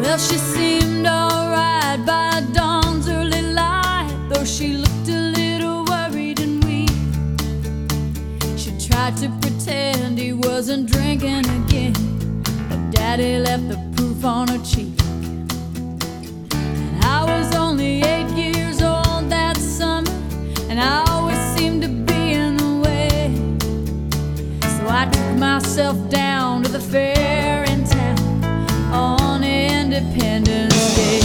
Well, she seemed alright by dawn's early light, though she looked a little worried and weak. She tried to pretend he wasn't drinking again, but Daddy left the proof on her cheek. And I was only 8 years old that summer, and I always seemed to be in the way. So I took myself down to the fair in town on Independence Day.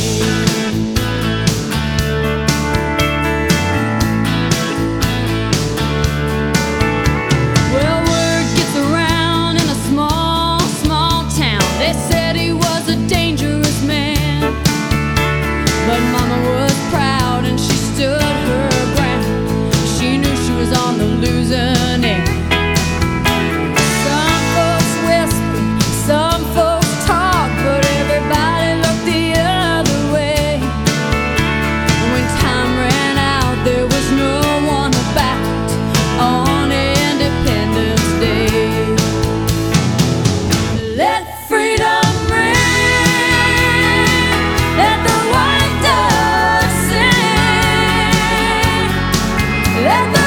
Well, word gets around in a small, small town. They said he was a dangerous man, but Mama was proud and she stood her ground. She knew she was on the losing end. Some folks whispered, some folks talked, but everybody looked the other way. And when time ran out, there was no one about on Independence Day. Let freedom ring, let the white dove sing, let the